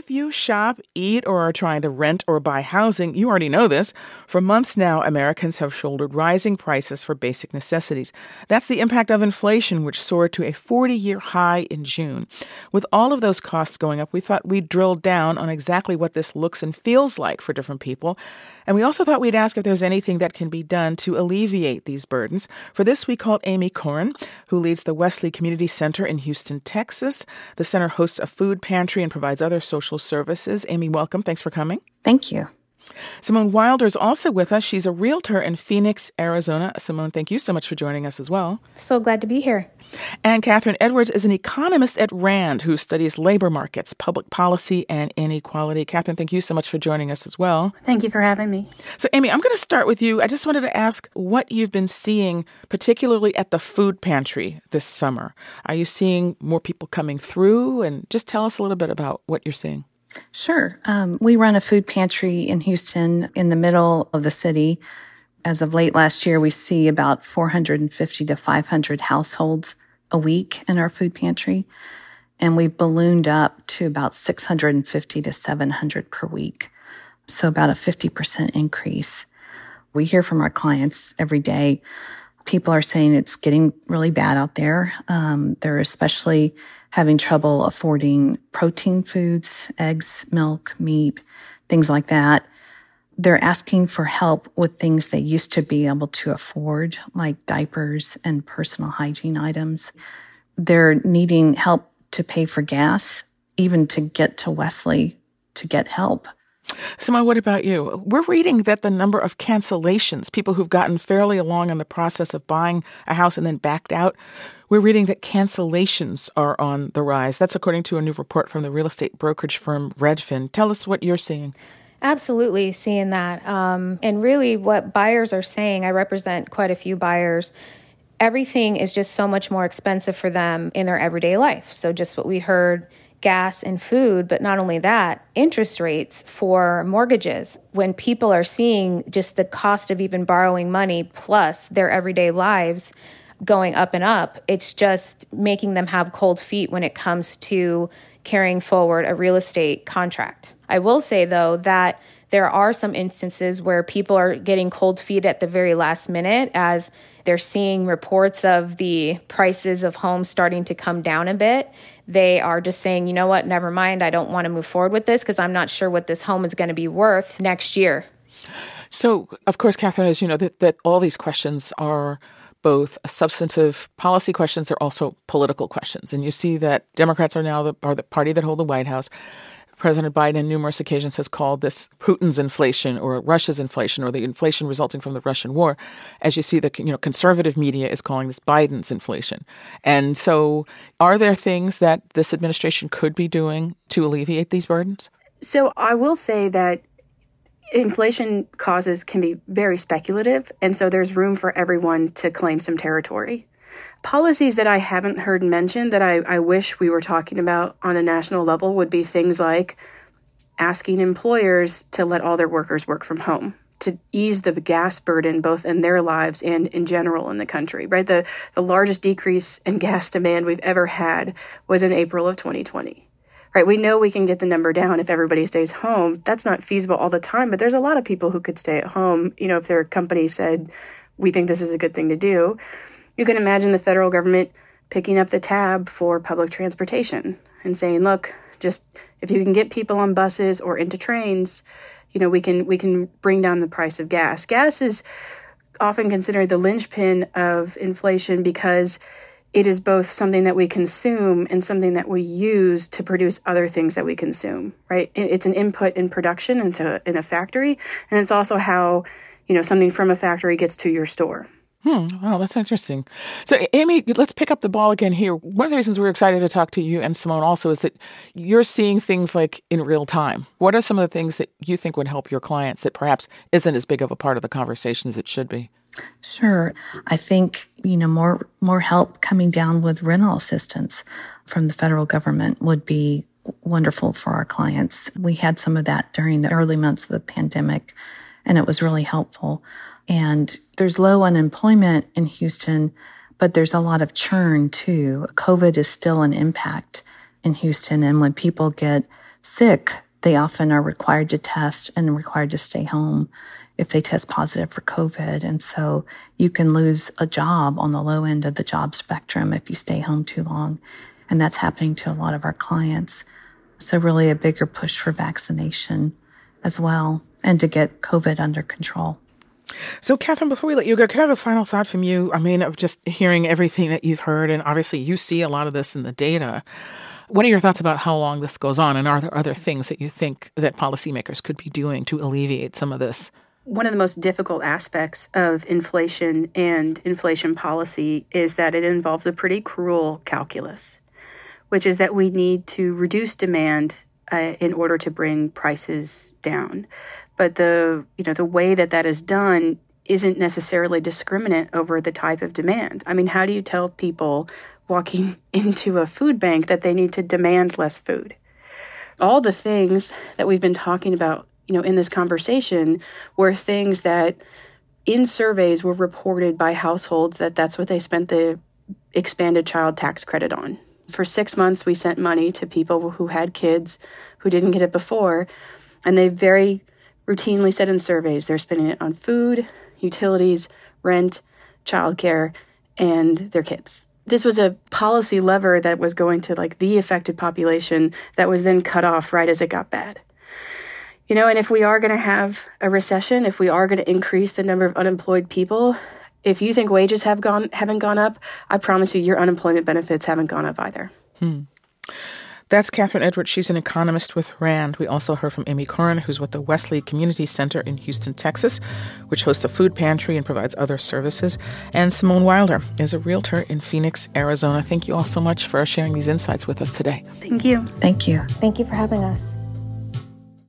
If you shop, eat, or are trying to rent or buy housing, you already know this. For months now, Americans have shouldered rising prices for basic necessities. That's the impact of inflation, which soared to a 40-year high in June. With all of those costs going up, we thought we'd drill down on exactly what this looks and feels like for different people. And we also thought we'd ask if there's anything that can be done to alleviate these burdens. For this, we called Amy Coren, who leads the Wesley Community Center in Houston, Texas. The center hosts a food pantry and provides other social services. Amy, welcome. Thanks for coming. Thank you. Simone Wilder is also with us. She's a realtor in Phoenix, Arizona. Simone, thank you so much for joining us as well. So glad to be here. And Catherine Edwards is an economist at RAND who studies labor markets, public policy, and inequality. Catherine, thank you so much for joining us as well. Thank you for having me. So, Amy, I'm going to start with you. I just wanted to ask what you've been seeing, particularly at the food pantry this summer. Are you seeing more people coming through? And just tell us a little bit about what you're seeing. Sure. We run a food pantry in Houston in the middle of the city. As of late last year, we see about 450 to 500 households a week in our food pantry. And we've ballooned up to about 650 to 700 per week. So about a 50% increase. We hear from our clients every day. People are saying it's getting really bad out there. They're especially having trouble affording protein foods, eggs, milk, meat, things like that. They're asking for help with things they used to be able to afford, like diapers and personal hygiene items. They're needing help to pay for gas, even to get to Wesley to get help. Simone, what about you? We're reading that the number of cancellations, people who've gotten fairly along in the process of buying a house and then backed out, we're reading that cancellations are on the rise. That's according to a new report from the real estate brokerage firm Redfin. Tell us what you're seeing. Absolutely seeing that. And really what buyers are saying, I represent quite a few buyers, everything is just so much more expensive for them in their everyday life. So just what we heard, gas and food, but not only that, interest rates for mortgages. When people are seeing just the cost of even borrowing money plus their everyday lives going up and up, it's just making them have cold feet when it comes to carrying forward a real estate contract. I will say, though, that there are some instances where people are getting cold feet at the very last minute as they're seeing reports of the prices of homes starting to come down a bit. They are just saying, you know what, never mind, I don't want to move forward with this because I'm not sure what this home is going to be worth next year. So, of course, Catherine, as you know, that all these questions are both substantive policy questions, they're also political questions. And you see that Democrats are now the party that hold the White House. President Biden on numerous occasions has called this Putin's inflation or Russia's inflation or the inflation resulting from the Russian war. As you see, the conservative media is calling this Biden's inflation. And so are there things that this administration could be doing to alleviate these burdens? So I will say that inflation causes can be very speculative, and so there's room for everyone to claim some territory. Policies that I haven't heard mentioned that I wish we were talking about on a national level would be things like asking employers to let all their workers work from home, to ease the gas burden both in their lives and in general in the country, right? The largest decrease in gas demand we've ever had was in April of 2020. Right, we know we can get the number down if everybody stays home. That's not feasible all the time, but there's a lot of people who could stay at home, if their company said, we think this is a good thing to do. You can imagine the federal government picking up the tab for public transportation and saying, look, just if you can get people on buses or into trains, we can bring down the price of gas. Gas is often considered the linchpin of inflation because it is both something that we consume and something that we use to produce other things that we consume, right? It's an input in production in a factory, and it's also how, something from a factory gets to your store. Wow, that's interesting. So, Amy, let's pick up the ball again here. One of the reasons we're excited to talk to you and Simone also is that you're seeing things like in real time. What are some of the things that you think would help your clients that perhaps isn't as big of a part of the conversation as it should be? Sure. I think, more help coming down with rental assistance from the federal government would be wonderful for our clients. We had some of that during the early months of the pandemic, and it was really helpful. And there's low unemployment in Houston, but there's a lot of churn too. COVID is still an impact in Houston. And when people get sick, they often are required to test and required to stay home if they test positive for COVID. And so you can lose a job on the low end of the job spectrum if you stay home too long. And that's happening to a lot of our clients. So really a bigger push for vaccination as well, and to get COVID under control. So, Catherine, before we let you go, could I have a final thought from you? I mean, of just hearing everything that you've heard, and obviously you see a lot of this in the data. What are your thoughts about how long this goes on, and are there other things that you think that policymakers could be doing to alleviate some of this? One of the most difficult aspects of inflation and inflation policy is that it involves a pretty cruel calculus, which is that we need to reduce demand in order to bring prices down. But the way that is done isn't necessarily discriminate over the type of demand. I mean, how do you tell people walking into a food bank that they need to demand less food? All the things that we've been talking about, in this conversation were things that in surveys were reported by households that's what they spent the expanded child tax credit on. For 6 months, we sent money to people who had kids who didn't get it before, and they very routinely said in surveys they're spending it on food, utilities, rent, childcare, and their kids. This was a policy lever that was going to the affected population that was then cut off right as it got bad. And if we are going to have a recession, if we are going to increase the number of unemployed people, if you think wages haven't gone up, I promise you your unemployment benefits haven't gone up either. That's Catherine Edwards. She's an economist with RAND. We also heard from Amy Curran, who's with the Wesley Community Center in Houston, Texas, which hosts a food pantry and provides other services. And Simone Wilder is a realtor in Phoenix, Arizona. Thank you all so much for sharing these insights with us today. Thank you. Thank you. Thank you for having us.